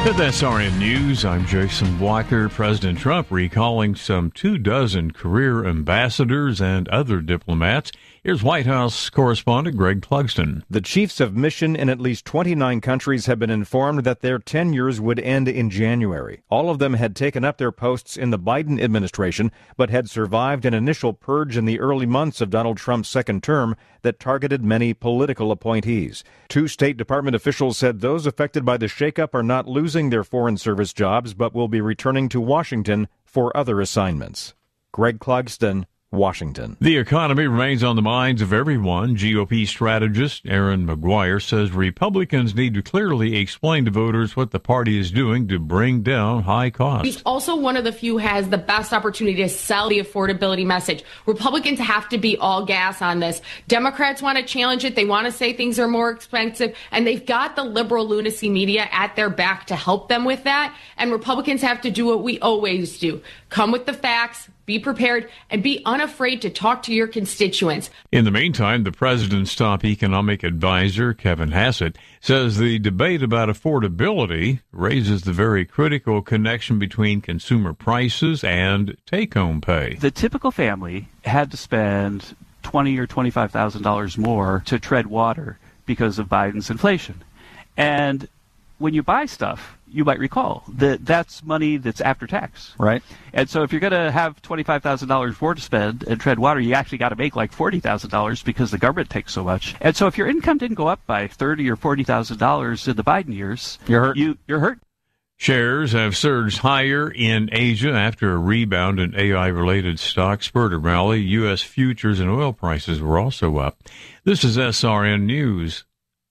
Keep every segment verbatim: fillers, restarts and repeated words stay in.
With S R N News, I'm Jason Blacker. President Trump recalling some two dozen career ambassadors and other diplomats. Here's White House correspondent Greg Clugston. The chiefs of mission in at least twenty-nine countries have been informed that their tenures would end in January. All of them had taken up their posts in the Biden administration, but had survived an initial purge in the early months of Donald Trump's second term that targeted many political appointees. Two State Department officials said those affected by the shakeup are not losing their Foreign Service jobs, but will be returning to Washington for other assignments. Greg Clugston, Washington. The economy remains on the minds of everyone. G O P strategist Aaron McGuire says Republicans need to clearly explain to voters what the party is doing to bring down high costs. He's also one of the few who has the best opportunity to sell the affordability message. Republicans have to be all gas on this. Democrats want to challenge it. They want to say things are more expensive, and they've got the liberal lunacy media at their back to help them with that. And Republicans have to do what we always do. Come with the facts, be prepared, and be unafraid to talk to your constituents. In the meantime, the president's top economic advisor, Kevin Hassett, says the debate about affordability raises the very critical connection between consumer prices and take-home pay. The typical family had to spend twenty thousand dollars or twenty-five thousand dollars more to tread water because of Biden's inflation. And when you buy stuff, you might recall that that's money that's after tax. Right. And so if you're going to have twenty-five thousand dollars more to spend and tread water, you actually got to make like forty thousand dollars because the government takes so much. And so if your income didn't go up by thirty thousand dollars or forty thousand dollars in the Biden years, you're hurt. You, you're hurt. Shares have surged higher in Asia after a rebound in A I-related stocks spurred a rally. U S futures and oil prices were also up. This is S R N News.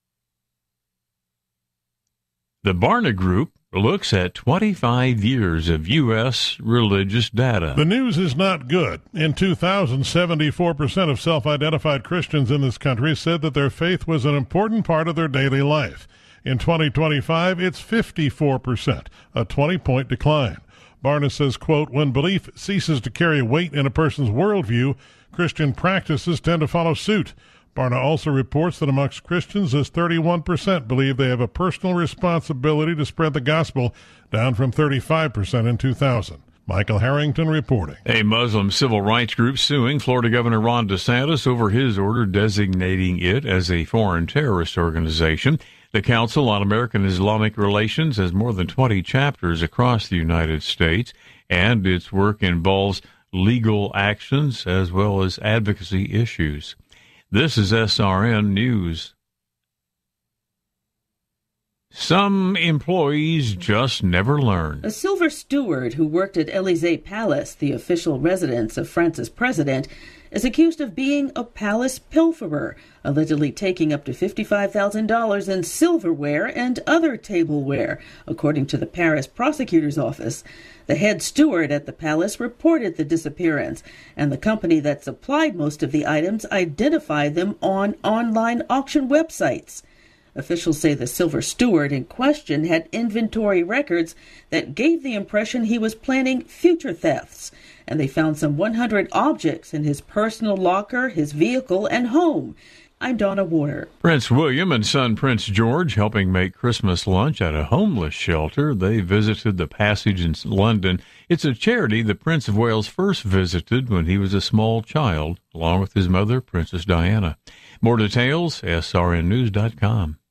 The Barna Group looks at twenty-five years of U S religious data. The news is not good. In two thousand, seventy-four percent of self-identified Christians in this country said that their faith was an important part of their daily life. In twenty twenty-five, it's fifty-four percent, a twenty-point decline. Barna says, quote, when belief ceases to carry weight in a person's worldview, Christian practices tend to follow suit. Barna also reports that amongst Christians, as thirty-one percent believe they have a personal responsibility to spread the gospel, down from thirty-five percent in two thousand. Michael Harrington reporting. A Muslim civil rights group suing Florida Governor Ron DeSantis over his order designating it as a foreign terrorist organization. The Council on American Islamic Relations has more than twenty chapters across the United States, and its work involves legal actions as well as advocacy issues. This is S R N News. Some employees just never learn. A silver steward who worked at Élysée Palace, the official residence of France's president, is accused of being a palace pilferer, allegedly taking up to fifty-five thousand dollars in silverware and other tableware, according to the Paris prosecutor's office. The head steward at the palace reported the disappearance, and the company that supplied most of the items identified them on online auction websites. Officials say the silver steward in question had inventory records that gave the impression he was planning future thefts, and they found some one hundred objects in his personal locker, his vehicle, and home. I'm Donna Warner. Prince William and son Prince George helping make Christmas lunch at a homeless shelter. They visited the Passage in London. It's a charity the Prince of Wales first visited when he was a small child, along with his mother, Princess Diana. More details, S R N news dot com.